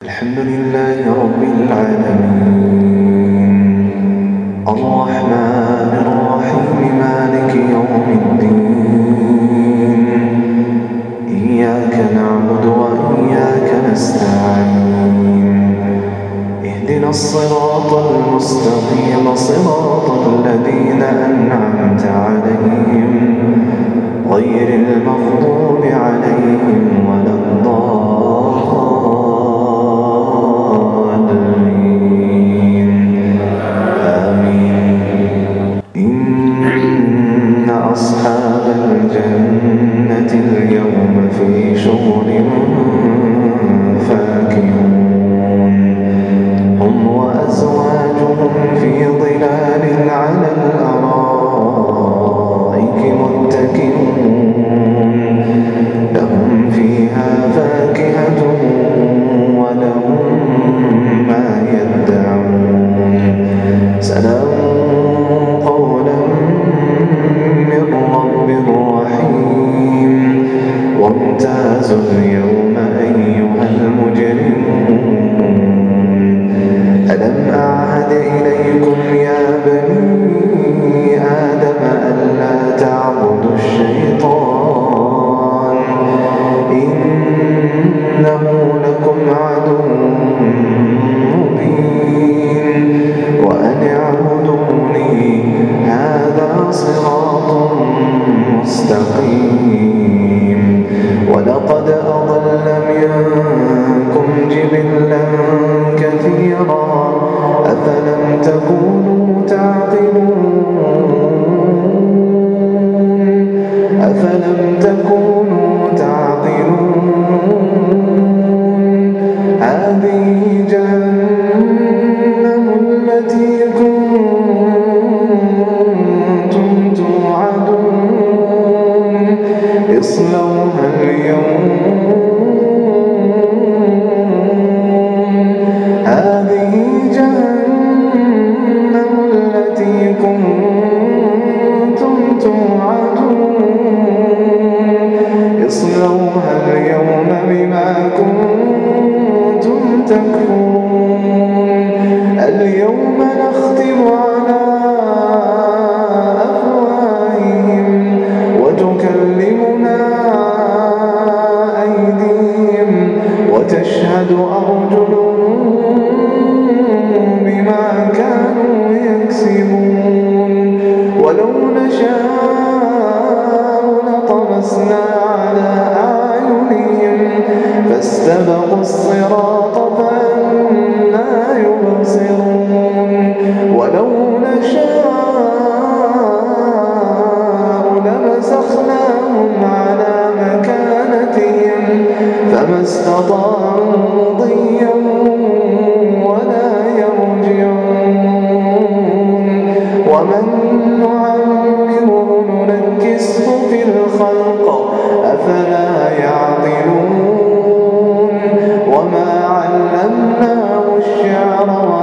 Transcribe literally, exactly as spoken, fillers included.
الحمد لله رب العالمين الرحمن الرحيم مالك يوم الدين إياك نعبد وإياك نستعين اهدنا الصراط المستقيم صراط الذين أنعمت عليهم غير المغضوب عليهم ولا الضالين آمين. إن أصحاب الجنة اليوم في شغل فاكهون هم وأزواجهم في ظلال على الأرائك متكئون لهم فيها فاكهة ولهم ما يدعون سلام قولا من رب رحيم وامتازوا اليوم أيها المجرمون ألم أعهد إليكم يا بني آدم ألا تعبدوا الشيطان إنه لكم عدو مبين وأن اعبدوني هذا صراط مستقيم ولقد أضل منكم جبلا كثيرا أفلم تكونوا تعقلون أفلم تكونوا تعقلون هذه جهنم التي كنتم توعدون اصلوها اليوم هذه جهنم التي كنتم توعدون اصلوها اليوم بما كنتم تكفرون اليوم نختم على أفواههم وتكلمنا أيديهم وتشهد أرجلهم بما كانوا يكسبون ولو نشاء لطمسنا على أعينهم فاستبقوا الصراط فأنى يبصرون ولو نشاء لمسخناهم على مكانتهم فما استطاعوا مضيا ولا يرجعون ومن نعمره ننكسه في الخلق أفلا يعقلون وما علمناه الشعر